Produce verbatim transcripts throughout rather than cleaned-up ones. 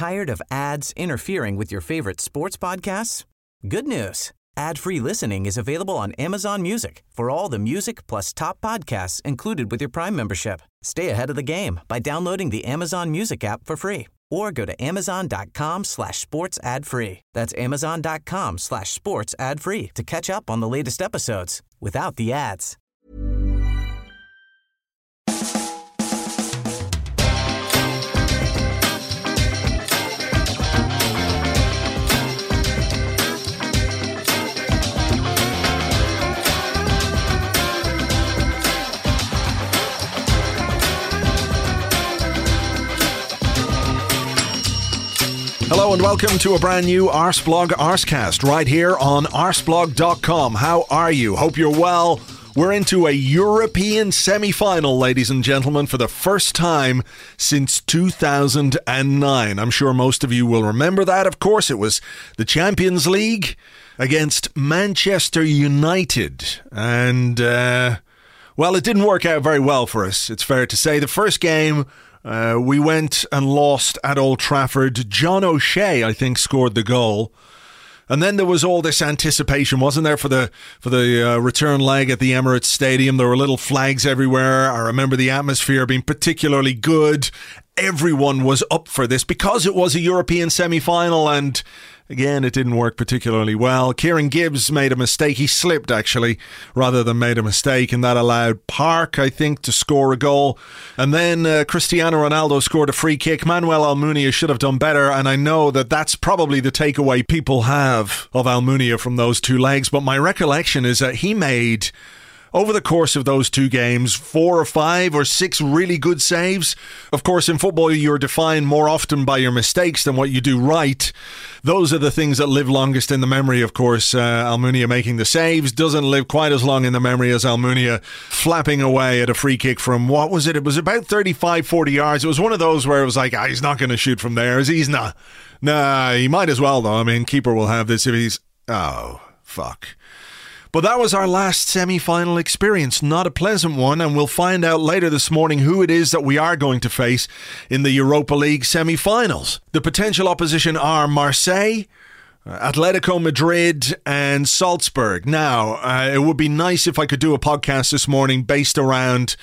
Tired of ads interfering with your favorite sports podcasts? Good news. Ad-free listening is available on Amazon Music for all the music plus top podcasts included with your Prime membership. Stay ahead of the game by downloading the Amazon Music app for free or go to amazon.com slash sports ad free. That's amazon.com slash sports ad free to catch up on the latest episodes without the ads. Hello and welcome to a brand new Arseblog Arsecast right here on arseblog dot com. How are you? Hope you're well. We're into a European semi-final, ladies and gentlemen, for the first time since two thousand nine. I'm sure most of you will remember that. Of course, it was the Champions League against Manchester United. And, uh, well, it didn't work out very well for us, it's fair to say. The first game, Uh, we went and lost at Old Trafford. John O'Shea, I think, scored the goal. And then there was all this anticipation, wasn't there, for the for the uh, return leg at the Emirates Stadium. There were little flags everywhere. I remember the atmosphere being particularly good. Everyone was up for this because it was a European semi-final, and again, it didn't work particularly well. Kieran Gibbs made a mistake. He slipped, actually, rather than made a mistake, and that allowed Park, I think, to score a goal. And then uh, Cristiano Ronaldo scored a free kick. Manuel Almunia should have done better, and I know that that's probably the takeaway people have of Almunia from those two legs, but my recollection is that he made, over the course of those two games, four or five or six really good saves. Of course, in football, you're defined more often by your mistakes than what you do right. Those are the things that live longest in the memory, of course. Uh, Almunia making the saves doesn't live quite as long in the memory as Almunia flapping away at a free kick from, what was it? It was about thirty-five, forty yards. It was one of those where it was like, ah, he's not going to shoot from there, is he? He's not. Nah, he might as well, though. I mean, keeper will have this if he's... Oh, fuck. But that was our last semi-final experience. Not a pleasant one, and we'll find out later this morning who it is that we are going to face in the Europa League semi-finals. The potential opposition are Marseille, Atletico Madrid and Salzburg. Now, uh, it would be nice if I could do a podcast this morning based around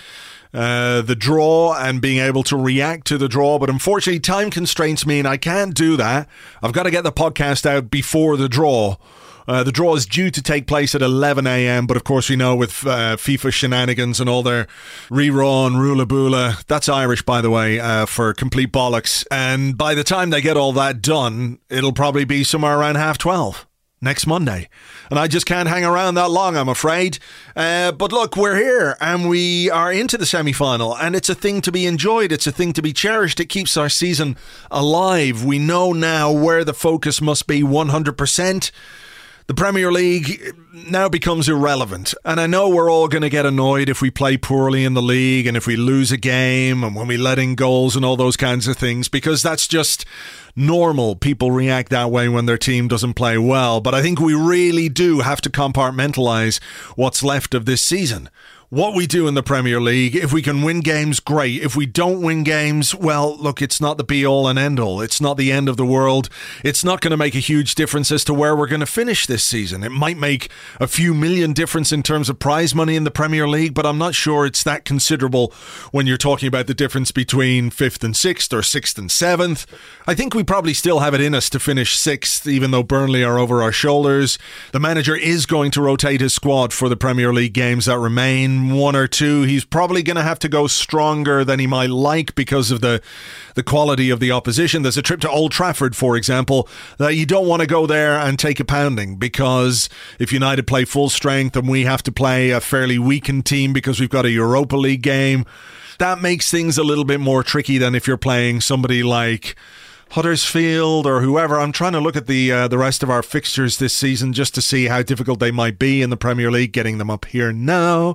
uh, the draw and being able to react to the draw, but unfortunately time constraints mean I can't do that. I've got to get the podcast out before the draw. Uh, the draw is due to take place at eleven a.m, but of course we know with uh, FIFA shenanigans and all their re-raw and rula-bula, that's Irish, by the way, uh, for complete bollocks. And by the time they get all that done, it'll probably be somewhere around half twelve next Monday. And I just can't hang around that long, I'm afraid. Uh, but look, we're here and we are into the semi-final, and it's a thing to be enjoyed. It's a thing to be cherished. It keeps our season alive. We know now where the focus must be one hundred percent. The Premier League now becomes irrelevant. And I know we're all going to get annoyed if we play poorly in the league and if we lose a game and when we let in goals and all those kinds of things, because that's just normal. People react that way when their team doesn't play well. But I think we really do have to compartmentalize what's left of this season. What we do in the Premier League, if we can win games, great. If we don't win games, well, look, it's not the be-all and end-all. It's not the end of the world. It's not going to make a huge difference as to where we're going to finish this season. It might make a few million difference in terms of prize money in the Premier League, but I'm not sure it's that considerable when you're talking about the difference between fifth and sixth or sixth and seventh. I think we probably still have it in us to finish sixth, even though Burnley are over our shoulders. The manager is going to rotate his squad for the Premier League games that remain. One or two, he's probably going to have to go stronger than he might like because of the the quality of the opposition. There's a trip to Old Trafford, for example, that you don't want to go there and take a pounding, because if United play full strength and we have to play a fairly weakened team because we've got a Europa League game, that makes things a little bit more tricky than if you're playing somebody like Huddersfield or whoever. I'm trying to look at the uh, the rest of our fixtures this season just to see how difficult they might be in the Premier League, getting them up here now.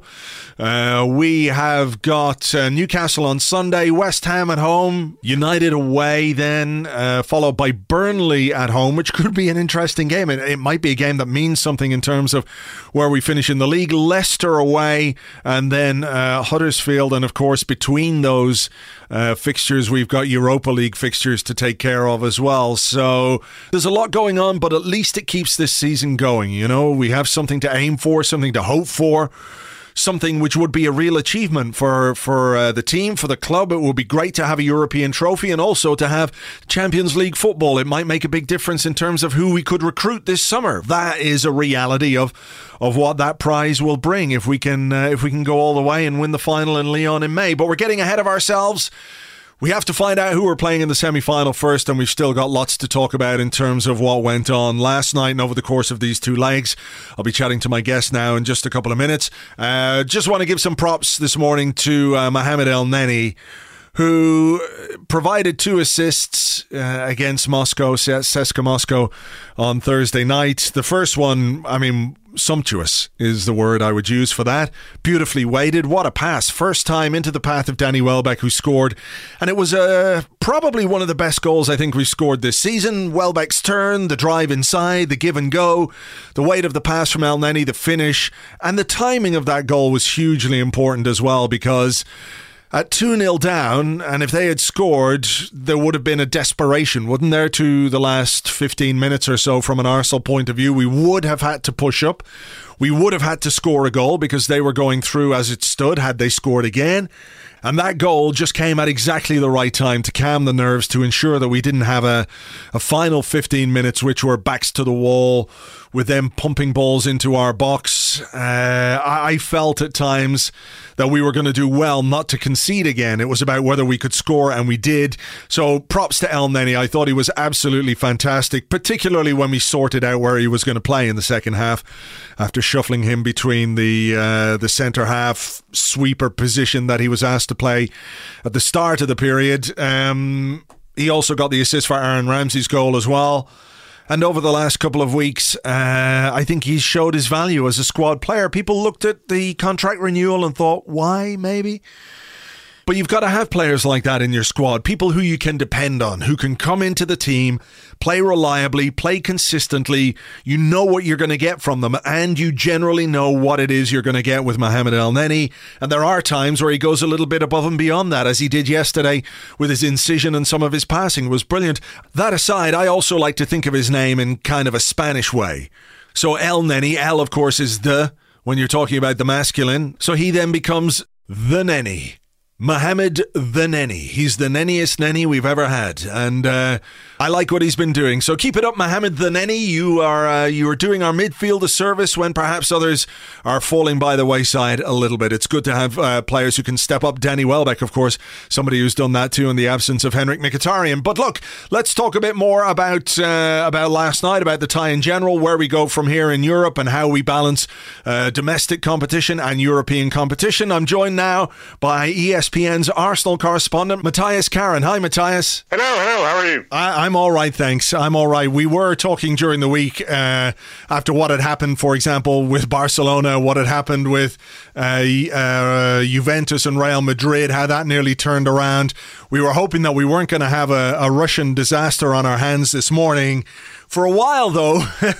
Uh, we have got uh, Newcastle on Sunday, West Ham at home, United away then, uh, followed by Burnley at home, which could be an interesting game. It, it might be a game that means something in terms of where we finish in the league. Leicester away, and then uh, Huddersfield, and of course between those uh, fixtures we've got Europa League fixtures to take care of as well. So there's a lot going on, but at least it keeps this season going. You know, we have something to aim for, something to hope for. Something which would be a real achievement for, for uh, the team, for the club. It would be great to have a European trophy and also to have Champions League football. It might make a big difference in terms of who we could recruit this summer. That is a reality of of what that prize will bring if we can uh, if we can go all the way and win the final in Lyon in May. But we're getting ahead of ourselves. We have to find out who we're playing in the semi-final first, and we've still got lots to talk about in terms of what went on last night and over the course of these two legs. I'll be chatting to my guest now in just a couple of minutes. Uh, just want to give some props this morning to uh, Mohamed Elneny, who provided two assists uh, against Moscow, C S K A Moscow, on Thursday night. The first one, I mean, sumptuous is the word I would use for that. Beautifully weighted. What a pass. First time into the path of Danny Welbeck, who scored. And it was uh, probably one of the best goals I think we've scored this season. Welbeck's turn, the drive inside, the give and go, the weight of the pass from Elneny, the finish. And the timing of that goal was hugely important as well, because at two nil down, and if they had scored, there would have been a desperation, wouldn't there, to the last fifteen minutes or so from an Arsenal point of view. We would have had to push up. We would have had to score a goal because they were going through as it stood had they scored again. And that goal just came at exactly the right time to calm the nerves, to ensure that we didn't have a, a final fifteen minutes which were backs to the wall with them pumping balls into our box. Uh, I felt at times that we were going to do well not to concede again. It was about whether we could score, and we did. So props to Elneny. I thought he was absolutely fantastic, particularly when we sorted out where he was going to play in the second half after shuffling him between the uh, the centre half sweeper position that he was asked to play at the start of the period. Um, he also got the assist for Aaron Ramsey's goal as well. And over the last couple of weeks, uh, I think he's showed his value as a squad player. People looked at the contract renewal and thought, why, maybe? But you've got to have players like that in your squad, people who you can depend on, who can come into the team, play reliably, play consistently. You know what you're going to get from them, and you generally know what it is you're going to get with Mohamed Elneny. And there are times where he goes a little bit above and beyond that, as he did yesterday with his incision, and some of his passing was brilliant. That aside, I also like to think of his name in kind of a Spanish way. So Elneny, El, of course, is the, when you're talking about the masculine. So he then becomes the Nenny. Mohamed the Nenny. He's the nenniest Nenny we've ever had, and uh, I like what he's been doing. So keep it up, Mohamed the Nenny. You are uh, you are doing our midfield a service when perhaps others are falling by the wayside a little bit. It's good to have uh, players who can step up. Danny Welbeck, of course, somebody who's done that too in the absence of Henrik Mkhitaryan. But look, let's talk a bit more about uh, about last night, about the tie in general, where we go from here in Europe, and how we balance uh, domestic competition and European competition. I'm joined now by E S P N's Arsenal correspondent, Matthias Karen. Hi, Matthias. Hello, hello, how are you? I, I'm all right, thanks. I'm all right. We were talking during the week uh, after what had happened, for example, with Barcelona, what had happened with uh, uh, Juventus and Real Madrid, how that nearly turned around. We were hoping that we weren't going to have a, a Russian disaster on our hands this morning. For a while, though,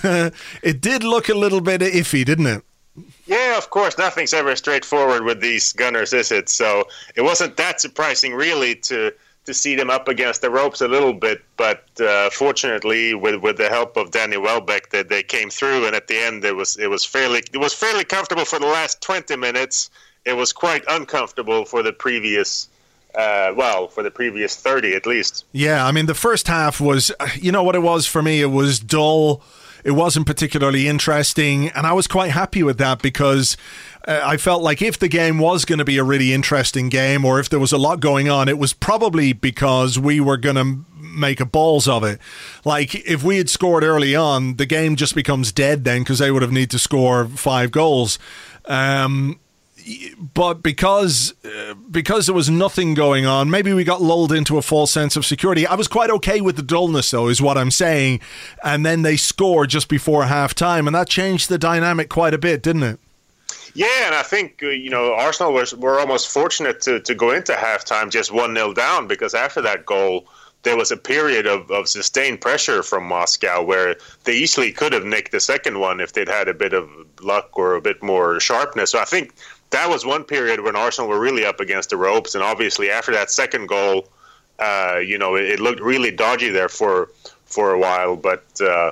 it did look a little bit iffy, didn't it? Yeah, of course. Nothing's ever straightforward with these Gunners, is it? So it wasn't that surprising, really, to to see them up against the ropes a little bit. But uh, fortunately, with with the help of Danny Welbeck, that they came through. And at the end, it was it was fairly it was fairly comfortable for the last twenty minutes. It was quite uncomfortable for the previous. Uh, well, for the previous thirty at least. Yeah, I mean, the first half was, you know what it was for me? It was dull. It wasn't particularly interesting, and I was quite happy with that, because uh, I felt like if the game was going to be a really interesting game, or if there was a lot going on, it was probably because we were going to make a balls of it. Like, if we had scored early on, the game just becomes dead then, because they would have need to score five goals. Um... But because uh, because there was nothing going on, maybe we got lulled into a false sense of security. I was quite okay with the dullness, though, is what I'm saying. And then they scored just before half-time, and that changed the dynamic quite a bit, didn't it? Yeah, and I think, uh, you know, Arsenal was, were almost fortunate to, to go into halftime just one nil down, because after that goal, there was a period of, of sustained pressure from Moscow where they easily could have nicked the second one if they'd had a bit of luck or a bit more sharpness. So I think that was one period when Arsenal were really up against the ropes, and obviously after that second goal, Uh, you know, it, it looked really dodgy there for for a while, but uh,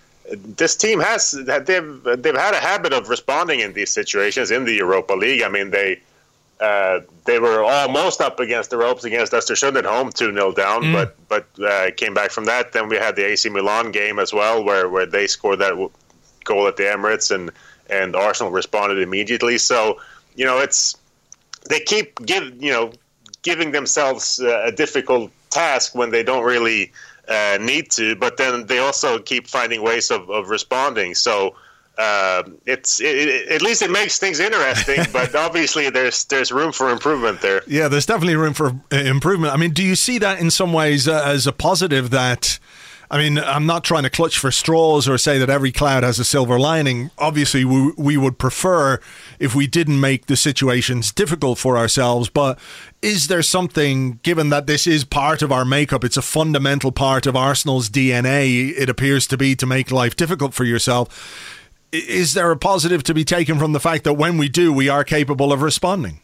this team has they've they've had a habit of responding in these situations in the Europa League. I mean, they uh, they were almost up against the ropes against Östersund at home, two nil down, mm. but but uh, came back from that. Then we had the A C Milan game as well, where, where they scored that goal at the Emirates, and and Arsenal responded immediately. So you know, it's they keep give you know giving themselves a difficult task when they don't really uh, need to, but then they also keep finding ways of, of responding. So uh, it's it, it, at least it makes things interesting, but obviously there's there's room for improvement there. Yeah, there's definitely room for improvement. I mean, do you see that in some ways uh, as a positive that, I mean, I'm not trying to clutch for straws or say that every cloud has a silver lining. Obviously, we, we would prefer if we didn't make the situations difficult for ourselves. But is there something, given that this is part of our makeup, it's a fundamental part of Arsenal's D N A, it appears to be, to make life difficult for yourself. Is there a positive to be taken from the fact that when we do, we are capable of responding?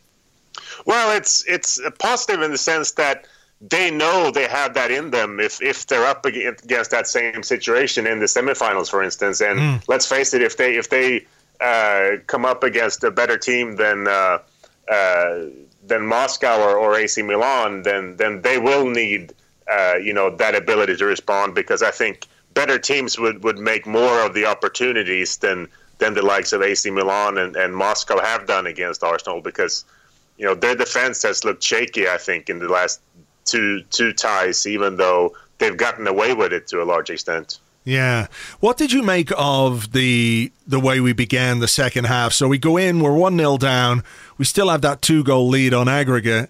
Well, it's it's a positive in the sense that they know they have that in them if, if they're up against that same situation in the semifinals, for instance. And mm. let's face it, if they if they uh, come up against a better team than uh, uh, than Moscow or, or A C Milan, then then they will need uh, you know that ability to respond, because I think better teams would, would make more of the opportunities than than the likes of A C Milan and, and Moscow have done against Arsenal, because you know their defense has looked shaky, I think, in the last two two ties, even though they've gotten away with it to a large extent. Yeah. What did you make of the the way we began the second half? So we go in, we're one nil down, we still have that two-goal lead on aggregate,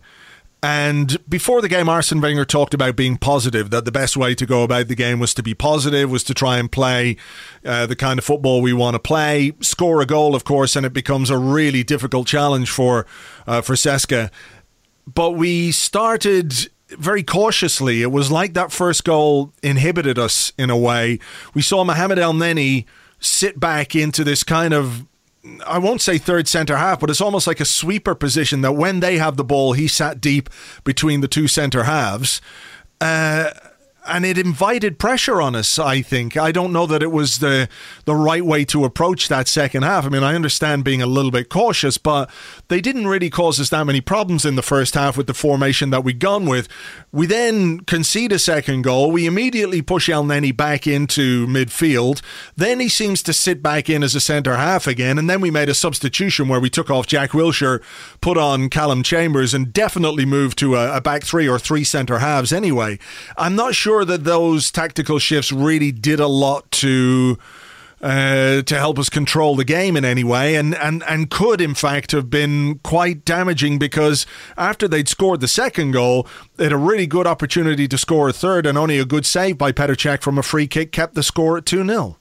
and before the game, Arsene Wenger talked about being positive, that the best way to go about the game was to be positive, was to try and play uh, the kind of football we want to play, score a goal, of course, and it becomes a really difficult challenge for, uh, for Cesca. But we started very cautiously. It was like that first goal inhibited us in a way. We saw Mohamed Elneny sit back into this kind of, I won't say third centre half, but it's almost like a sweeper position, that when they have the ball, he sat deep between the two centre halves. Uh, and it invited pressure on us, I think. I don't know that it was the the right way to approach that second half. I mean, I understand being a little bit cautious, but they didn't really cause us that many problems in the first half with the formation that we'd gone with. We then concede a second goal. We immediately push Elneny back into midfield. Then he seems to sit back in as a centre half again, and then we made a substitution where we took off Jack Wilshere, put on Callum Chambers, and definitely moved to a, a back three or three centre halves anyway. I'm not sure that those tactical shifts really did a lot to uh, to help us control the game in any way, and, and, and could in fact have been quite damaging, because after they'd scored the second goal, they had a really good opportunity to score a third, and only a good save by Petr Cech from a free kick kept the score at two nil.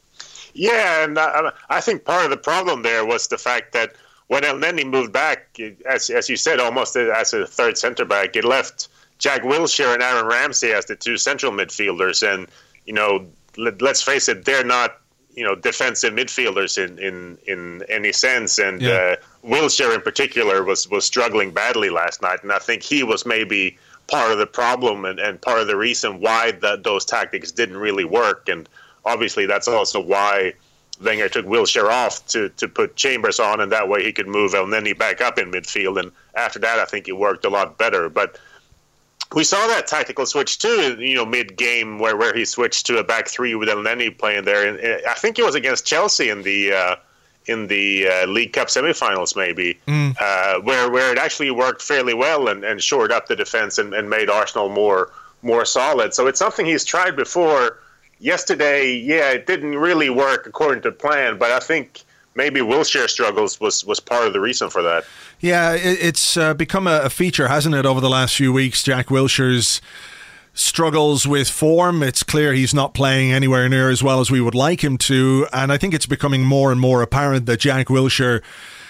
Yeah, and I, I think part of the problem there was the fact that when Elneny moved back, as as you said, almost as a third centre back, it left Jack Wilshere and Aaron Ramsey as the two central midfielders, and you know, let, let's face it, they're not you know defensive midfielders in, in, in any sense. And yeah. uh, Wilshere in particular was, was struggling badly last night, and I think he was maybe part of the problem and, and part of the reason why the, those tactics didn't really work. And obviously, that's also why Wenger took Wilshere off to, to put Chambers on, and that way he could move Elneny back up in midfield. And after that, I think it worked a lot better. But we saw that tactical switch too, you know, mid-game where, where he switched to a back three with Elneny playing there. And I think it was against Chelsea in the uh, in the uh, League Cup semifinals, maybe, mm. uh, where where it actually worked fairly well and, and shored up the defense and, and made Arsenal more more solid. So it's something he's tried before. Yesterday, yeah, it didn't really work according to plan, but I think maybe Wilshere struggles was, was part of the reason for that. Yeah, it's uh, become a feature, hasn't it, over the last few weeks, Jack Wilshere's struggles with form. It's clear he's not playing anywhere near as well as we would like him to, and I think it's becoming more and more apparent that Jack Wilshere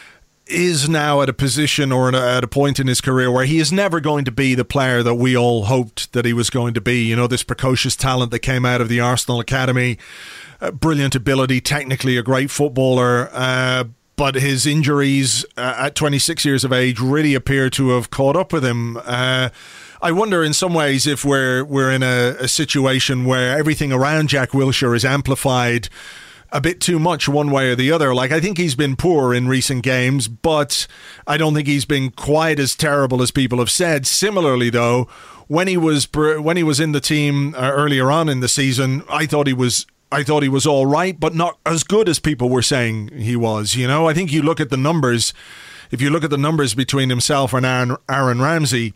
is now at a position or at a point in his career where he is never going to be the player that we all hoped that he was going to be. You know, this precocious talent that came out of the Arsenal Academy, uh, brilliant ability, technically a great footballer, uh, but his injuries uh, at twenty-six years of age really appear to have caught up with him. Uh, I wonder in some ways if we're we're in a, a situation where everything around Jack Wilshere is amplified a bit too much one way or the other. Like, I think he's been poor in recent games, but I don't think he's been quite as terrible as people have said. Similarly, though, when he was when he was in the team uh, earlier on in the season, I thought he was I thought he was all right, but not as good as people were saying he was. You know, I think you look at the numbers. If you look at the numbers between himself and Aaron, Aaron Ramsey,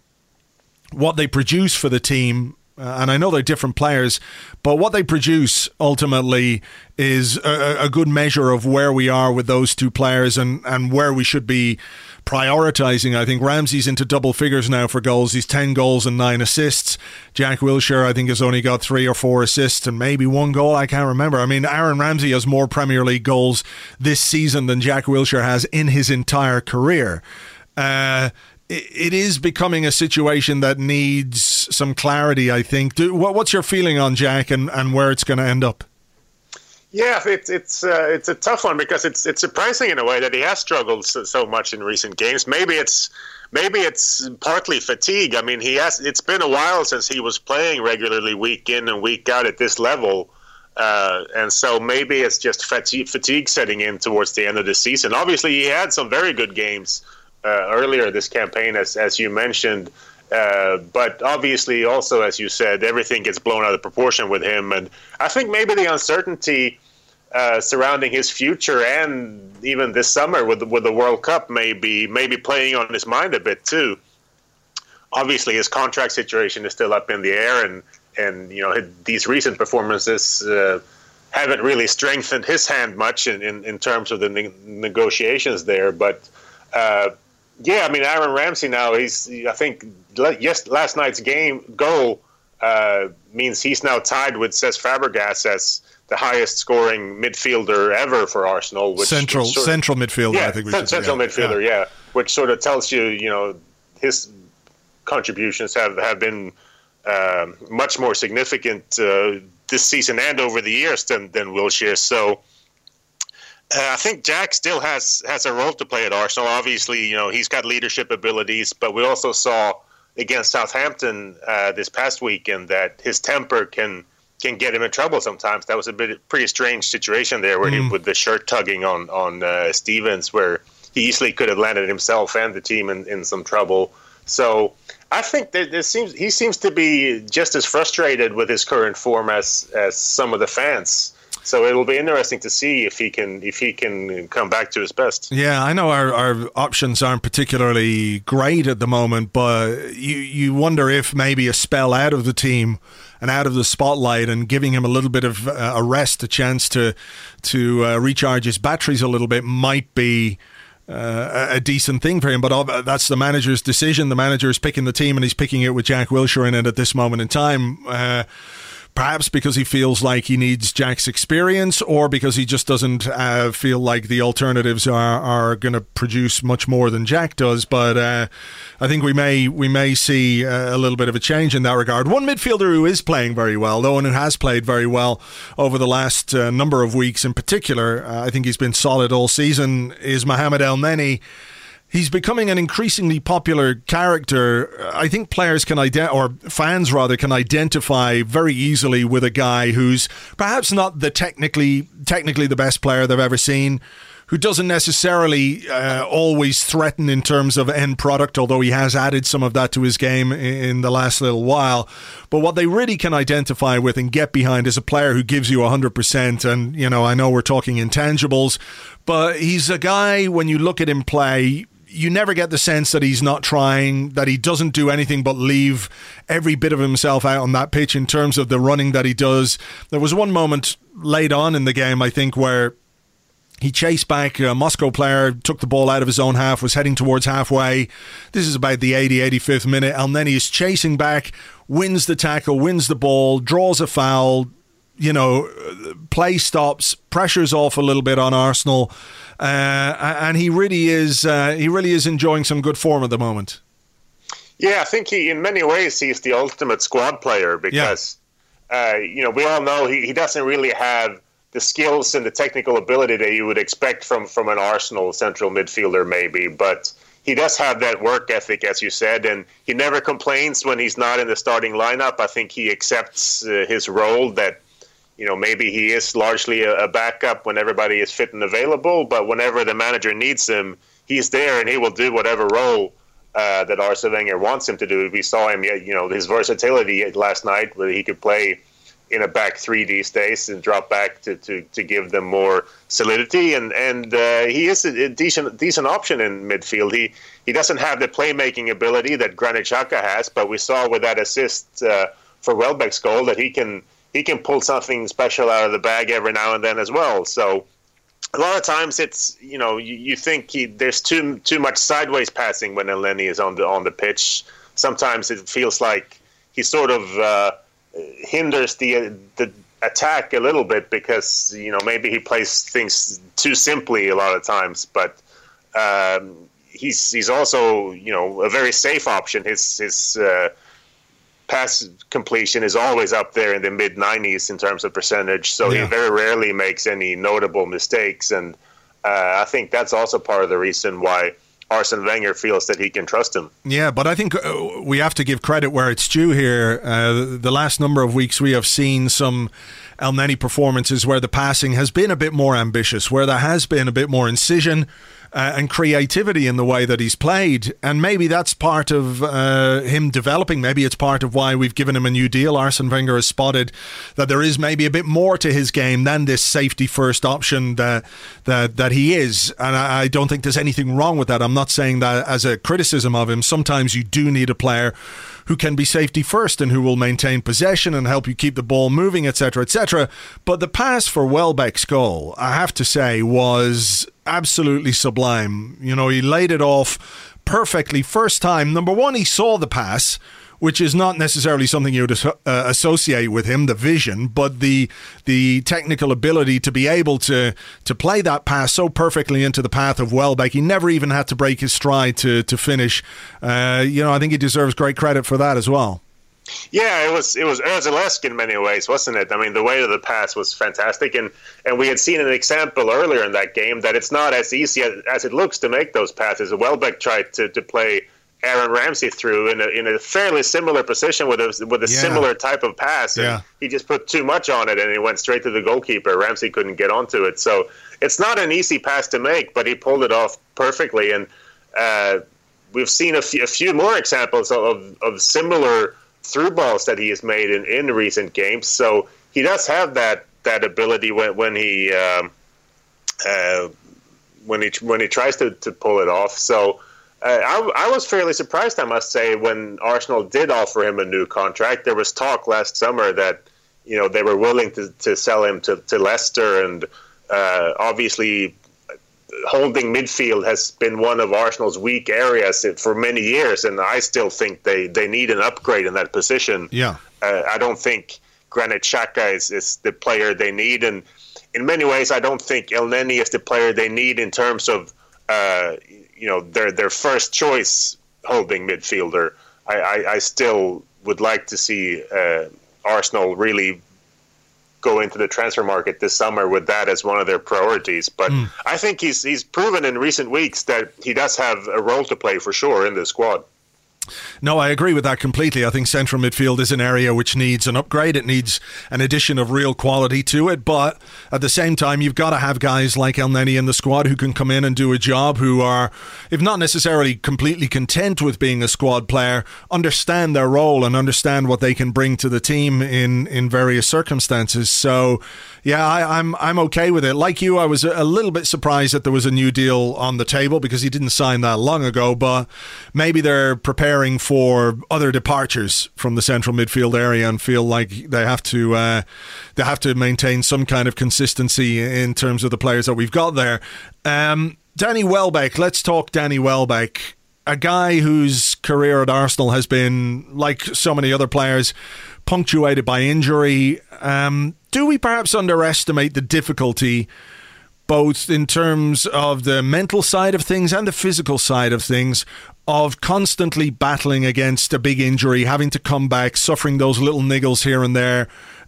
what they produce for the team. Uh, and I know they're different players, but what they produce ultimately is a, a good measure of where we are with those two players and, and where we should be prioritizing. I think Ramsey's into double figures now for goals. He's ten goals and nine assists. Jack Wilshere, I think, has only got three or four assists and maybe one goal. I can't remember. I mean, Aaron Ramsey has more Premier League goals this season than Jack Wilshere has in his entire career. Uh It is becoming a situation that needs some clarity, I think. Do, what, what's your feeling on Jack and, and where it's going to end up? Yeah, it's it's uh, it's a tough one because it's it's surprising in a way that he has struggled so, so much in recent games. Maybe it's maybe it's partly fatigue. I mean, he has. It's been a while since he was playing regularly, week in and week out at this level, uh, and so maybe it's just fatigue, fatigue setting in towards the end of the season. Obviously, he had some very good games Uh, earlier this campaign, as as you mentioned, uh, but obviously also, as you said, everything gets blown out of proportion with him, and I think maybe the uncertainty uh, surrounding his future and even this summer with the, with the World Cup may be maybe playing on his mind a bit too. Obviously, his contract situation is still up in the air, and and you know his, these recent performances uh, haven't really strengthened his hand much in in, in terms of the ne- negotiations there, but. Uh, Yeah, I mean, Aaron Ramsey now, he's, I think, yes, last night's game goal uh, means he's now tied with Cesc Fabregas as the highest scoring midfielder ever for Arsenal. Which, central which sort of, central midfielder, yeah, I think we should central say. midfielder, yeah. yeah, which sort of tells you, you know, his contributions have, have been um, much more significant uh, this season and over the years than, than Wilshere. So, Uh, I think Jack still has, has a role to play at Arsenal. Obviously, you know, he's got leadership abilities, but we also saw against Southampton uh, this past weekend that his temper can can get him in trouble sometimes. That was a bit pretty strange situation there where mm. he, with the shirt tugging on, on uh, Stevens, where he easily could have landed himself and the team in, in some trouble. So I think that there seems he seems to be just as frustrated with his current form as, as some of the fans. So it'll be interesting to see if he can if he can come back to his best. Yeah, I know our, our options aren't particularly great at the moment, but you you wonder if maybe a spell out of the team and out of the spotlight and giving him a little bit of uh, a rest, a chance to to uh, recharge his batteries a little bit might be uh, a decent thing for him. But that's the manager's decision. The manager is picking the team and he's picking it with Jack Wilshere in it at this moment in time. Uh, Perhaps because he feels like he needs Jack's experience, or because he just doesn't uh, feel like the alternatives are, are going to produce much more than Jack does. But uh, I think we may we may see a little bit of a change in that regard. One midfielder who is playing very well, though, and who has played very well over the last uh, number of weeks in particular, uh, I think he's been solid all season, is Mohamed Elneny. He's becoming an increasingly popular character. I think players can ident- or fans rather can identify very easily with a guy who's perhaps not the technically technically the best player they've ever seen, who doesn't necessarily uh, always threaten in terms of end product, although he has added some of that to his game in the last little while. But what they really can identify with and get behind is a player who gives you one hundred percent. And, you know, I know we're talking intangibles, but he's a guy, when you look at him play, you never get the sense that he's not trying, that he doesn't do anything but leave every bit of himself out on that pitch in terms of the running that he does. There was one moment late on in the game, I think, where he chased back a Moscow player, took the ball out of his own half, was heading towards halfway. This is about the eightieth, eighty-fifth minute, and then he is chasing back, wins the tackle, wins the ball, draws a foul. You know, play stops, pressure's off a little bit on Arsenal, uh, and he really is uh, he really is enjoying some good form at the moment. Yeah, I think he, in many ways, he's the ultimate squad player because, yeah. uh, you know, we all know he, he doesn't really have the skills and the technical ability that you would expect from, from an Arsenal central midfielder maybe, but he does have that work ethic, as you said, and he never complains when he's not in the starting lineup. I think he accepts uh, his role that, you know, maybe he is largely a, a backup when everybody is fit and available, but whenever the manager needs him, he's there and he will do whatever role uh, that Arsene Wenger wants him to do. We saw him, you know, his versatility last night, where he could play in a back three these days and drop back to, to, to give them more solidity. And and uh, he is a decent decent option in midfield. He he doesn't have the playmaking ability that Granit Xhaka has, but we saw with that assist uh, for Welbeck's goal that he can he can pull something special out of the bag every now and then as well. So a lot of times it's, you know, you, you think he, there's too too much sideways passing when Elneny is on the on the pitch. Sometimes it feels like he sort of uh, hinders the the attack a little bit because, you know, maybe he plays things too simply a lot of times. But um, he's he's also, you know, a very safe option. His his uh, pass completion is always up there in the mid nineties in terms of percentage. So yeah. He very rarely makes any notable mistakes, and uh, I think that's also part of the reason why Arsene Wenger feels that he can trust him. Yeah, but I think we have to give credit where it's due here. Uh, the last number of weeks we have seen some Elneny performances where the passing has been a bit more ambitious, where there has been a bit more incision uh, and creativity in the way that he's played. And maybe that's part of uh, him developing. Maybe it's part of why we've given him a new deal. Arsene Wenger has spotted that there is maybe a bit more to his game than this safety first option that that, that he is. And I, I don't think there's anything wrong with that. I'm not saying that as a criticism of him. Sometimes you do need a player who can be safety first and who will maintain possession and help you keep the ball moving, et cetera, et cetera. But the pass for Welbeck's goal, I have to say, was absolutely sublime. You know, he laid it off perfectly first time. Number one, he saw the pass, which is not necessarily something you would uh, associate with him, the vision, but the the technical ability to be able to to play that pass so perfectly into the path of Welbeck. He never even had to break his stride to to finish. Uh, you know, I think he deserves great credit for that as well. Yeah, it was it was Ozilesque in many ways, wasn't it? I mean, the weight of the pass was fantastic, and, and we had seen an example earlier in that game that it's not as easy as, as it looks to make those passes. Welbeck tried to, to play Aaron Ramsey through in a, in a fairly similar position with a, with a yeah. similar type of pass. And yeah. He just put too much on it and it went straight to the goalkeeper. Ramsey couldn't get onto it. So it's not an easy pass to make, but he pulled it off perfectly. And uh, we've seen a few, a few more examples of, of similar through balls that he has made in, in recent games. So he does have that, that ability when, when he um, uh, when he when he tries to, to pull it off. So Uh, I, I was fairly surprised, I must say, when Arsenal did offer him a new contract. There was talk last summer that, you know, they were willing to, to sell him to, to Leicester, and uh, obviously holding midfield has been one of Arsenal's weak areas for many years, and I still think they, they need an upgrade in that position. Yeah, uh, I don't think Granit Xhaka is, is the player they need, and in many ways I don't think Elneny is the player they need in terms of uh, you know, their their first choice holding midfielder. I, I, I still would like to see uh, Arsenal really go into the transfer market this summer with that as one of their priorities. But mm. I think he's he's proven in recent weeks that he does have a role to play for sure in the squad. No, I agree with that completely. I think central midfield is an area which needs an upgrade. It needs an addition of real quality to it. But at the same time, you've got to have guys like Elneny in the squad who can come in and do a job, who are, if not necessarily completely content with being a squad player, understand their role and understand what they can bring to the team in, in various circumstances. So, yeah, I, I'm I'm okay with it. Like you, I was a little bit surprised that there was a new deal on the table because he didn't sign that long ago. But maybe they're preparing for other departures from the central midfield area and feel like they have to uh, they have to maintain some kind of consistency in terms of the players that we've got there. Um, Danny Welbeck, let's talk Danny Welbeck, a guy whose career at Arsenal has been, like so many other players, punctuated by injury. Um, do we perhaps underestimate the difficulty, both in terms of the mental side of things and the physical side of things, of constantly battling against a big injury, having to come back, suffering those little niggles here and there,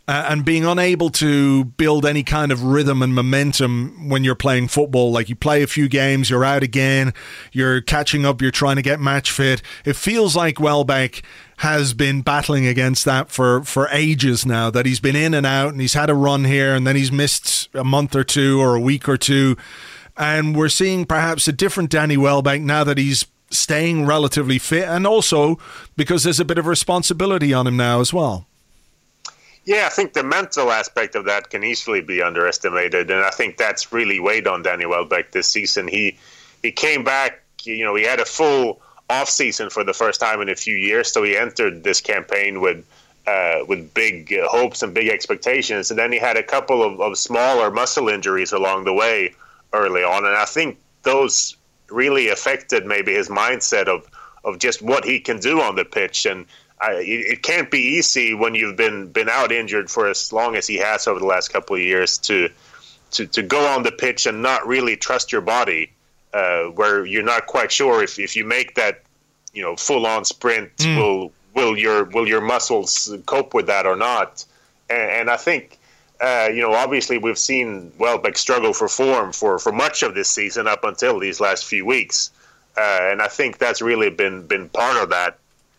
uh, and being unable to build any kind of rhythm and momentum when you're playing football. Like, you play a few games, you're out again, you're catching up, you're trying to get match fit. It feels like Welbeck has been battling against that for, for ages now, that he's been in and out, and he's had a run here, and then he's missed a month or two or a week or two. And we're seeing perhaps a different Danny Welbeck now that he's staying relatively fit, and also because there's a bit of responsibility on him now as well. Yeah, I think the mental aspect of that can easily be underestimated, and I think that's really weighed on Danny Welbeck this season. He he came back, you know, he had a full off-season for the first time in a few years, so he entered this campaign with uh, with big uh, hopes and big expectations, and then he had a couple of, of smaller muscle injuries along the way early on, and I think those really affected maybe his mindset of, of just what he can do on the pitch. And I, it can't be easy when you've been, been out injured for as long as he has over the last couple of years to to, to go on the pitch and not really trust your body, uh, where you're not quite sure if, if you make that, you know, full-on sprint, mm. will will your will your muscles cope with that or not? And, and I think, uh, you know, obviously we've seen Welbeck struggle for form for, for much of this season up until these last few weeks, uh, and I think that's really been been part of that.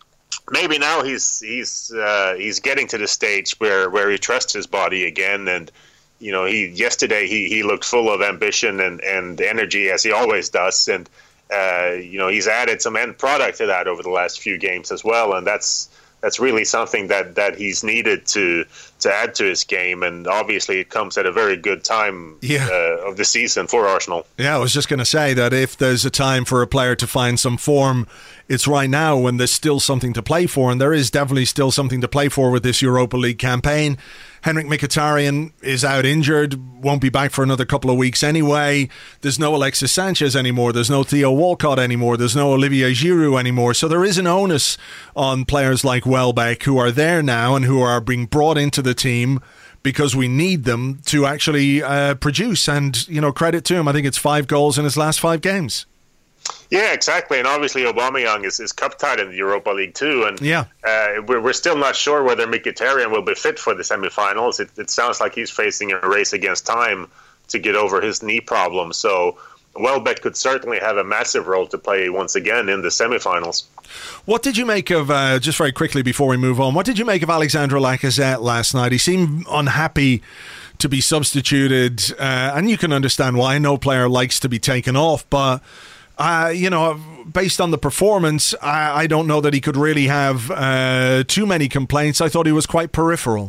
Maybe now he's he's uh, he's getting to the stage where, where he trusts his body again, and you know, he yesterday he, he looked full of ambition and, and energy, as he always does, and uh, you know, he's added some end product to that over the last few games as well, and that's that's really something that, that he's needed to to add to his game, and obviously it comes at a very good time yeah. uh, of the season for Arsenal. Yeah, I was just going to say that if there's a time for a player to find some form, it's right now, when there's still something to play for, and there is definitely still something to play for with this Europa League campaign. Henrik Mkhitaryan is out injured, won't be back for another couple of weeks anyway. There's no Alexis Sanchez anymore. There's no Theo Walcott anymore. There's no Olivier Giroud anymore. So there is an onus on players like Welbeck, who are there now and who are being brought into the team because we need them to actually uh, produce. And, you know, credit to him. I think it's five goals in his last five games. Yeah, exactly. And obviously Aubameyang is, is cup tied in the Europa League too. And yeah. uh, we're, we're still not sure whether Mkhitaryan will be fit for the semifinals. It, it sounds like he's facing a race against time to get over his knee problem. So Welbeck could certainly have a massive role to play once again in the semifinals. What did you make of, uh, just very quickly before we move on, what did you make of Alexandre Lacazette last night? He seemed unhappy to be substituted, uh, and you can understand why. No player likes to be taken off, but Uh, you know, based on the performance, I, I don't know that he could really have uh, too many complaints. I thought he was quite peripheral.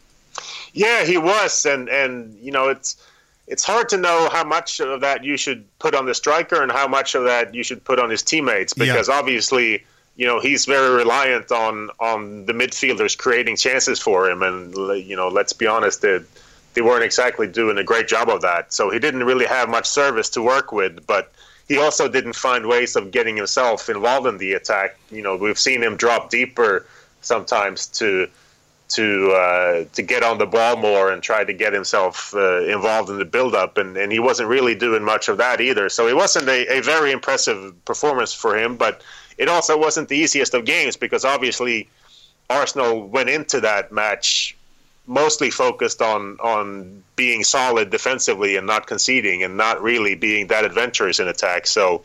Yeah, he was, and, and you know, it's it's hard to know how much of that you should put on the striker and how much of that you should put on his teammates, because yeah. obviously, you know, he's very reliant on on the midfielders creating chances for him, and you know, let's be honest, they, they weren't exactly doing a great job of that. So he didn't really have much service to work with, but he also didn't find ways of getting himself involved in the attack. You know, we've seen him drop deeper sometimes to to uh, to get on the ball more and try to get himself uh, involved in the build-up, and, and he wasn't really doing much of that either. So it wasn't a, a very impressive performance for him, but it also wasn't the easiest of games, because obviously Arsenal went into that match mostly focused on on being solid defensively and not conceding and not really being that adventurous in attack. So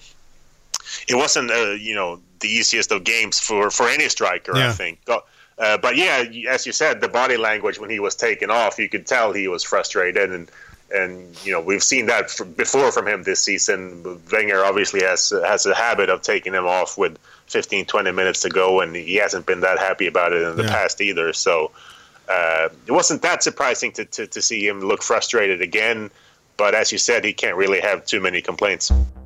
it wasn't, uh, you know, the easiest of games for, for any striker, yeah. I think. Uh, but yeah, as you said, the body language when he was taken off, you could tell he was frustrated, and and you know, we've seen that before from him this season. Wenger obviously has has a habit of taking him off with fifteen, twenty minutes to go, and he hasn't been that happy about it in the yeah. past either. So Uh, it wasn't that surprising to, to, to see him look frustrated again, but as you said, he can't really have too many complaints.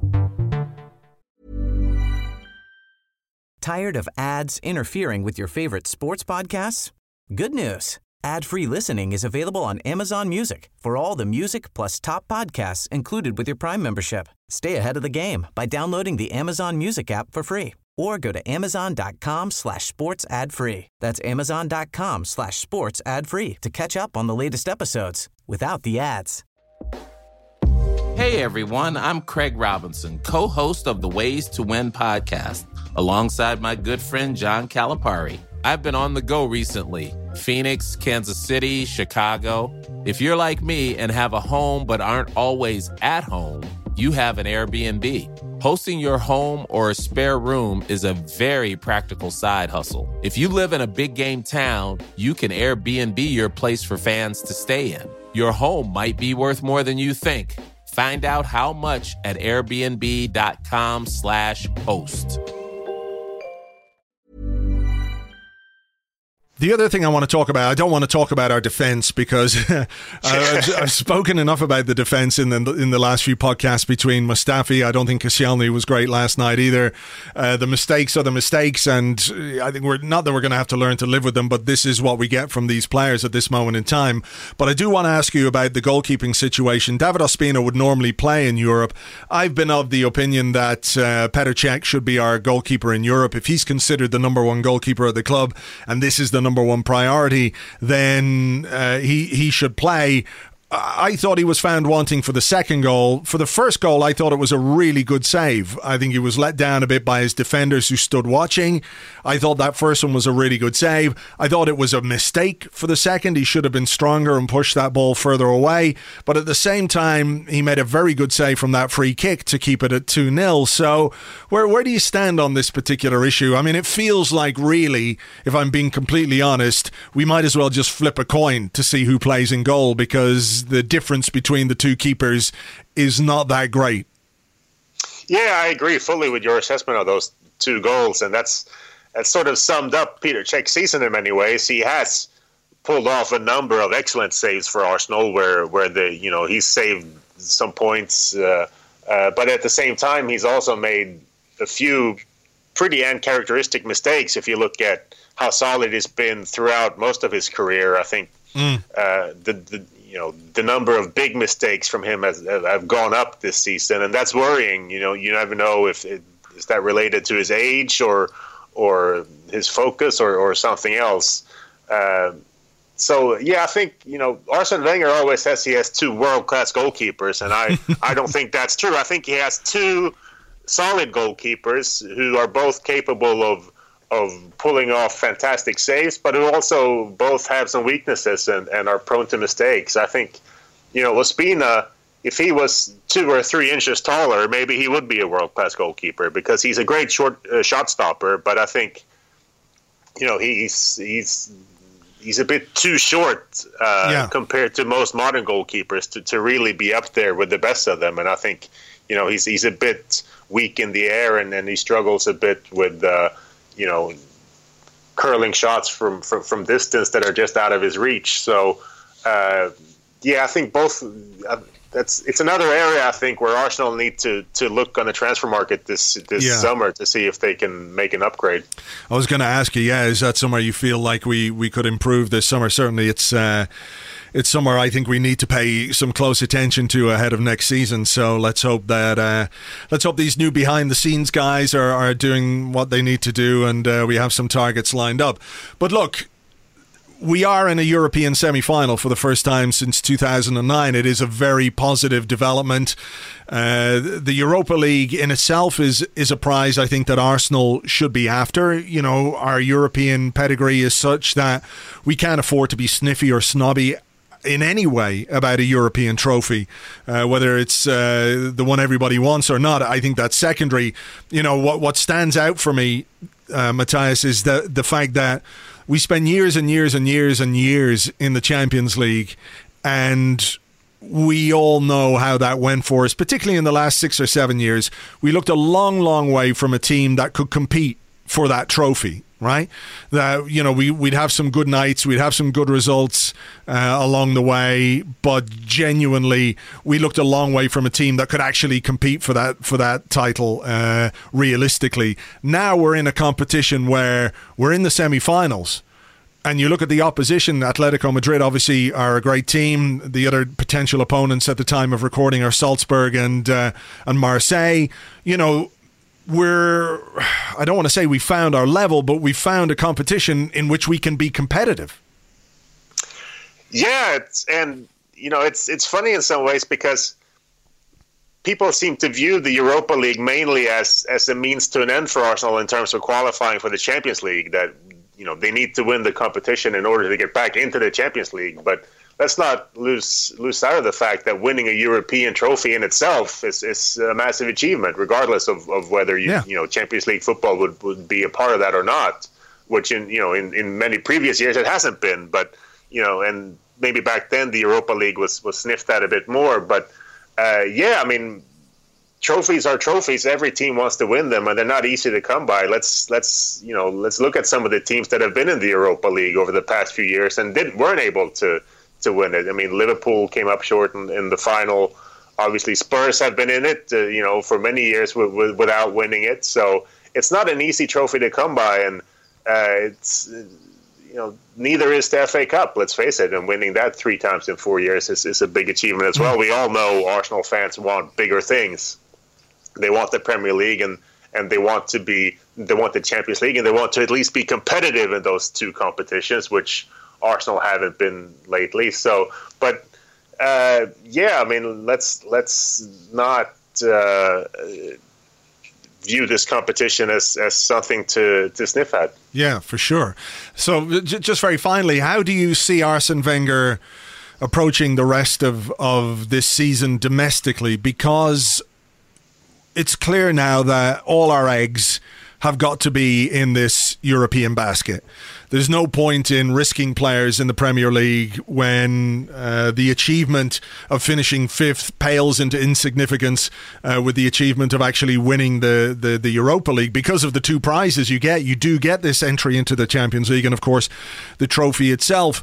Tired of ads interfering with your favorite sports podcasts? Good news. Ad-free listening is available on Amazon Music for all the music plus top podcasts included with your Prime membership. Stay ahead of the game by downloading the Amazon Music app for free, or go to amazon.com slash sports ad free. That's amazon.com slash sports ad free to catch up on the latest episodes without the ads. Hey everyone, I'm Craig Robinson, co-host of the Ways to Win podcast, alongside my good friend John Calipari. I've been on the go recently. Phoenix, Kansas City, Chicago. If you're like me and have a home but aren't always at home, you have an Airbnb. Hosting your home or a spare room is a very practical side hustle. If you live in a big game town, you can Airbnb your place for fans to stay in. Your home might be worth more than you think. Find out how much at airbnb.com slash host. The other thing I want to talk about, I don't want to talk about our defense because I've, I've spoken enough about the defense in the in the last few podcasts between Mustafi. I don't think Koscielny was great last night either. Uh, the mistakes are the mistakes, and I think we're not that we're going to have to learn to live with them, but this is what we get from these players at this moment in time. But I do want to ask you about the goalkeeping situation. David Ospina would normally play in Europe. I've been of the opinion that uh, Petr Cech should be our goalkeeper in Europe. If he's considered the number one goalkeeper of the club, and this is the number one priority, then uh, he he should play. I thought he was found wanting for the second goal. For the first goal, I thought it was a really good save. I think he was let down a bit by his defenders who stood watching. I thought that first one was a really good save. I thought it was a mistake for the second. He should have been stronger and pushed that ball further away. But at the same time, he made a very good save from that free kick to keep it at two nil. So where, where do you stand on this particular issue? I mean, it feels like really, if I'm being completely honest, we might as well just flip a coin to see who plays in goal, because the difference between the two keepers is not that great. Yeah, I agree fully with your assessment of those two goals, and that's that's sort of summed up Petr Cech's season in many ways. He has pulled off a number of excellent saves for Arsenal, where where the you know he's saved some points, uh, uh, but at the same time he's also made a few pretty uncharacteristic mistakes. If you look at how solid he's been throughout most of his career, I think mm. uh, the the You know, the number of big mistakes from him has have gone up this season, and that's worrying. You know, you never know if it, is that related to his age or or his focus or, or something else. Uh, so, yeah, I think, you know, Arsene Wenger always says he has two world-class goalkeepers, and I, I don't think that's true. I think he has two solid goalkeepers who are both capable of of pulling off fantastic saves, but who also both have some weaknesses and, and are prone to mistakes. I think, you know, Ospina, if he was two or three inches taller, maybe he would be a world-class goalkeeper, because he's a great short uh, shot stopper. But I think, you know, he's he's he's a bit too short uh, yeah. compared to most modern goalkeepers to, to really be up there with the best of them. And I think, you know, he's he's a bit weak in the air, and, and he struggles a bit with uh, you know, curling shots from, from, from distance that are just out of his reach. So, uh, yeah, I think both. Uh, that's it's another area I think where Arsenal need to, to look on the transfer market this this yeah. summer to see if they can make an upgrade. I was going to ask you, yeah, is that somewhere you feel like we, we could improve this summer? Certainly, it's. Uh, It's somewhere I think we need to pay some close attention to ahead of next season. So let's hope that uh, let's hope these new behind the scenes guys are, are doing what they need to do, and uh, we have some targets lined up. But look, we are in a European semi-final for the first time since two thousand nine. It is a very positive development. Uh, the Europa League in itself is is a prize I think that Arsenal should be after. You know, our European pedigree is such that we can't afford to be sniffy or snobby in any way about a European trophy, uh, whether it's uh, the one everybody wants or not. I think that's secondary. You know, what what stands out for me, uh, Matthias, is the the fact that we spend years and years and years and years in the Champions League, and we all know how that went for us, particularly in the last six or seven years. We looked a long, long way from a team that could compete for that trophy. Right, that you know we we'd have some good nights, we'd have some good results uh, along the way, but genuinely we looked a long way from a team that could actually compete for that for that title uh, realistically. Now we're in a competition where we're in the semi-finals, and you look at the opposition. Atletico Madrid obviously are a great team. The other potential opponents at the time of recording are Salzburg and uh, and Marseille. You know. We're, I don't want to say we found our level, but we found a competition in which we can be competitive. Yeah, it's, and you know, it's it's funny in some ways because people seem to view the Europa League mainly as as a means to an end for Arsenal in terms of qualifying for the Champions League. That you know, they need to win the competition in order to get back into the Champions League. But let's not lose lose sight of the fact that winning a European trophy in itself is, is a massive achievement, regardless of, of whether you, yeah. you know Champions League football would, would be a part of that or not. Which in you know in, in many previous years it hasn't been, but you know, and maybe back then the Europa League was, was sniffed at a bit more. But uh, yeah, I mean, trophies are trophies. Every team wants to win them, and they're not easy to come by. Let's let's you know let's look at some of the teams that have been in the Europa League over the past few years and didn't weren't able to to win it. I mean, Liverpool came up short in, in the final. Obviously, Spurs have been in it, uh, you know, for many years w- w- without winning it. So it's not an easy trophy to come by, and uh, it's you know neither is the F A Cup. Let's face it, and winning that three times in four years is, is a big achievement as well. We all know Arsenal fans want bigger things. They want the Premier League, and, and they want to be they want the Champions League, and they want to at least be competitive in those two competitions, which Arsenal haven't been lately. So, but uh, yeah, I mean, let's let's not uh, view this competition as, as something to, to sniff at. Yeah, for sure. So, j- just very finally, how do you see Arsene Wenger approaching the rest of, of this season domestically? Because it's clear now that all our eggs have got to be in this European basket. There's no point in risking players in the Premier League when uh, the achievement of finishing fifth pales into insignificance uh, with the achievement of actually winning the, the, the Europa League. Because of the two prizes you get, you do get this entry into the Champions League and, of course, the trophy itself.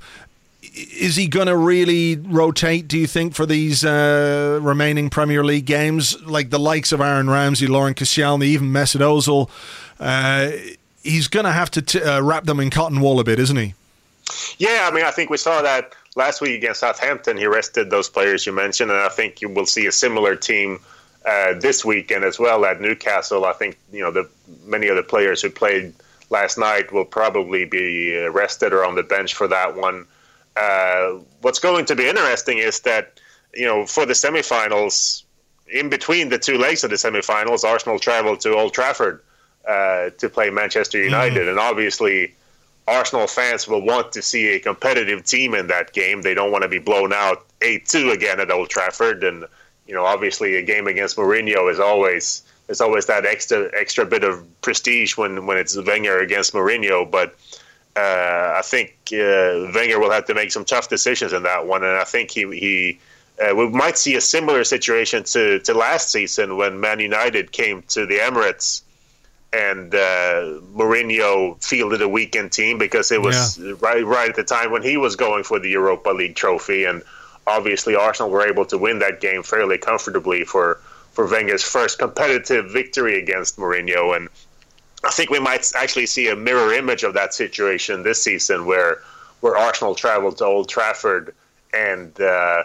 Is he going to really rotate, do you think, for these uh, remaining Premier League games? Like the likes of Aaron Ramsey, Laurent Koscielny, even Mesut Ozil. Uh, he's going to have to t- uh, wrap them in cotton wool a bit, isn't he? Yeah, I mean, I think we saw that last week against Southampton. He rested those players you mentioned, and I think you will see a similar team uh, this weekend as well at Newcastle. I think, you know, the many of the players who played last night will probably be rested or on the bench for that one. Uh, what's going to be interesting is that, you know, for the semifinals, in between the two legs of the semifinals, Arsenal traveled to Old Trafford uh, to play Manchester United. Mm. And obviously, Arsenal fans will want to see a competitive team in that game. They don't want to be blown out eight two again at Old Trafford. And, you know, obviously a game against Mourinho is always, there's always that extra extra bit of prestige when, when it's Wenger against Mourinho. But Uh, I think uh, Wenger will have to make some tough decisions in that one, and I think he he uh, we might see a similar situation to, to last season when Man United came to the Emirates and uh, Mourinho fielded a weekend team because it was yeah. right right at the time when he was going for the Europa League trophy, and obviously Arsenal were able to win that game fairly comfortably for for Wenger's first competitive victory against Mourinho. And I think we might actually see a mirror image of that situation this season where where Arsenal traveled to Old Trafford and uh,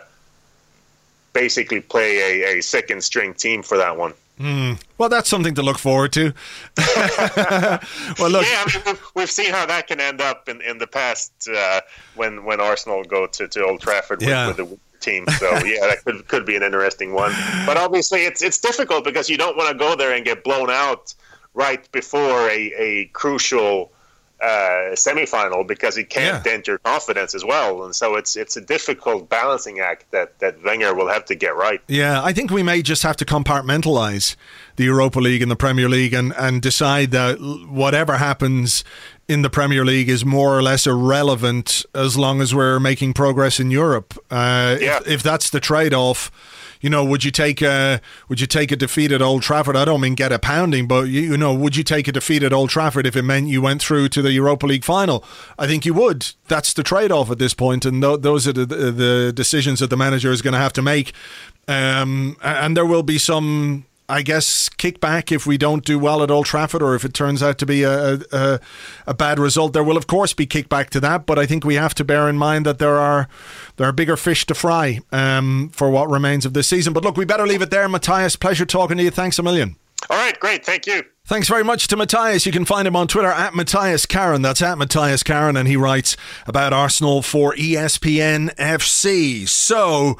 basically play a, a second-string team for that one. Mm. Well, that's something to look forward to. Well, look. Yeah, I mean, we've, we've seen how that can end up in, in the past uh, when when Arsenal go to, to Old Trafford with, yeah. with the team. So, yeah, that could could be an interesting one. But obviously, it's it's difficult because you don't want to go there and get blown out right before a, a crucial uh, semifinal because it can yeah. dent your confidence as well. And so it's it's a difficult balancing act that, that Wenger will have to get right. Yeah, I think we may just have to compartmentalize the Europa League and the Premier League and, and decide that whatever happens in the Premier League is more or less irrelevant as long as we're making progress in Europe. Uh, yeah. if, if that's the trade-off, you know, would you take a would you take a defeat at Old Trafford? I don't mean get a pounding, but you, you know, would you take a defeat at Old Trafford if it meant you went through to the Europa League final? I think you would. That's the trade-off at this point, and th- those are the, the decisions that the manager is going to have to make. Um, and there will be some, I guess, kickback if we don't do well at Old Trafford, or if it turns out to be a, a a bad result. There will, of course, be kickback to that, but I think we have to bear in mind that there are there are bigger fish to fry um, for what remains of this season. But look, we better leave it there. Matthias, pleasure talking to you. Thanks a million. All right, great. Thank you. Thanks very much to Matthias. You can find him on Twitter at Matthias Karen. That's at Matthias Karen, and he writes about Arsenal for E S P N F C. So,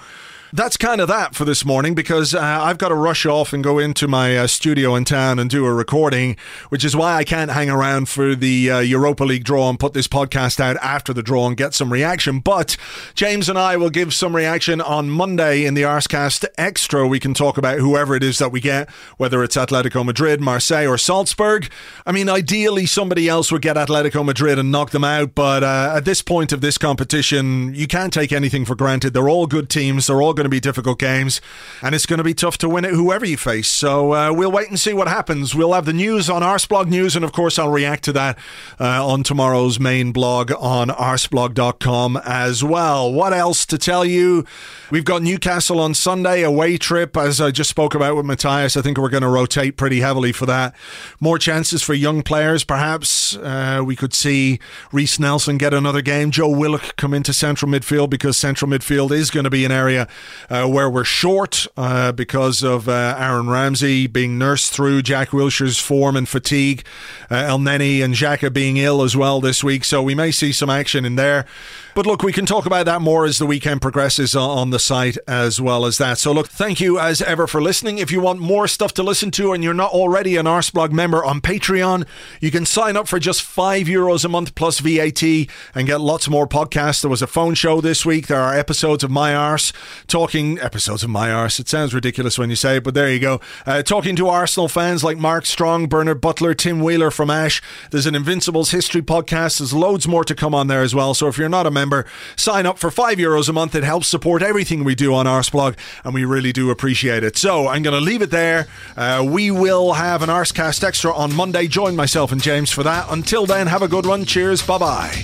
That's kind of that for this morning, because uh, I've got to rush off and go into my uh, studio in town and do a recording, which is why I can't hang around for the uh, Europa League draw and put this podcast out after the draw and get some reaction. But James and I will give some reaction on Monday in the Arscast Extra. We can talk about whoever it is that we get, whether it's Atletico Madrid, Marseille or Salzburg. I mean, ideally somebody else would get Atletico Madrid and knock them out, but uh, at this point of this competition, you can't take anything for granted. They're all good teams. They're all going to be difficult games, and it's going to be tough to win it whoever you face. So uh, we'll wait and see what happens. We'll have the news on Arsblog News, and of course I'll react to that uh, on tomorrow's main blog on arsblog dot com as well. What else to tell you? We've got Newcastle on Sunday, away trip, as I just spoke about with Matthias. I think we're going to rotate pretty heavily for that. More chances for young players, perhaps. Uh, we could see Reece Nelson get another game. Joe Willock come into central midfield, because central midfield is going to be an area Uh, where we're short uh, because of uh, Aaron Ramsey being nursed through Jack Wilshere's form and fatigue, uh, El Neni and Xhaka being ill as well this week, so we may see some action in there. But look, we can talk about that more as the weekend progresses on the site as well as that. So look, thank you as ever for listening. If you want more stuff to listen to and you're not already an Arsblog member on Patreon, you can sign up for just five euros a month plus V A T and get lots more podcasts. There was a phone show this week. There are episodes of My Arse talking, episodes of My Arse, it sounds ridiculous when you say it, but there you go. Uh, talking to Arsenal fans like Mark Strong, Bernard Butler, Tim Wheeler from Ash. There's an Invincibles history podcast. There's loads more to come on there as well. So if you're not a member, sign up for five euros a month. It helps support everything we do on Arsblog, and we really do appreciate it. So I'm going to leave it there. Uh, we will have an Arscast Extra on Monday. Join myself and James for that. Until then, have a good one. Cheers. Bye-bye.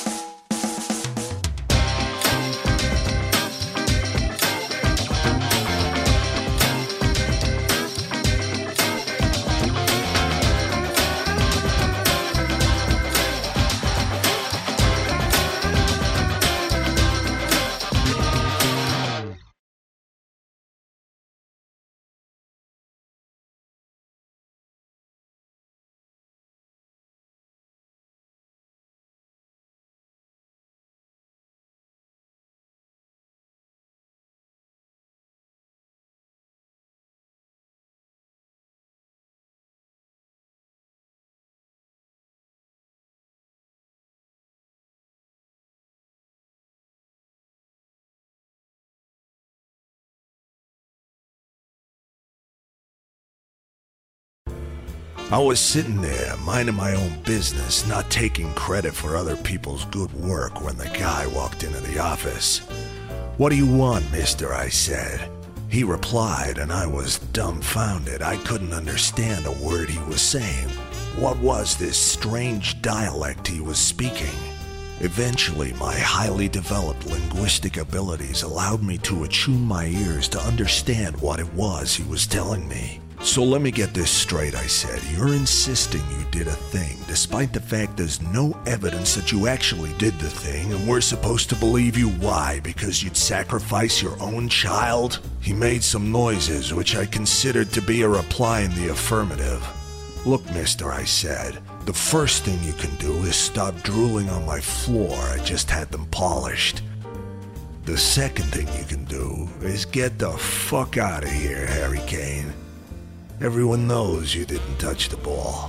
I was sitting there, minding my own business, not taking credit for other people's good work when the guy walked into the office. "What do you want, mister?" I said. He replied, and I was dumbfounded. I couldn't understand a word he was saying. What was this strange dialect he was speaking? Eventually, my highly developed linguistic abilities allowed me to attune my ears to understand what it was he was telling me. "So let me get this straight," I said. "You're insisting you did a thing, despite the fact there's no evidence that you actually did the thing, and we're supposed to believe you. Why? Because you'd sacrifice your own child?" He made some noises, which I considered to be a reply in the affirmative. "Look, mister," I said, "the first thing you can do is stop drooling on my floor. I just had them polished. The second thing you can do is get the fuck out of here, Harry Kane. Everyone knows you didn't touch the ball."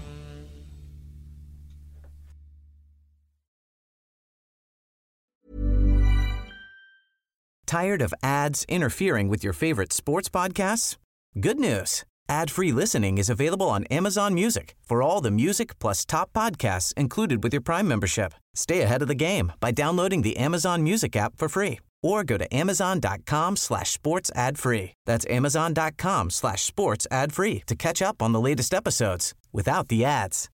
Tired of ads interfering with your favorite sports podcasts? Good news. Ad-free listening is available on Amazon Music for all the music plus top podcasts included with your Prime membership. Stay ahead of the game by downloading the Amazon Music app for free or go to amazon.com slash sports ad free. That's amazon.com slash sports ad free to catch up on the latest episodes without the ads.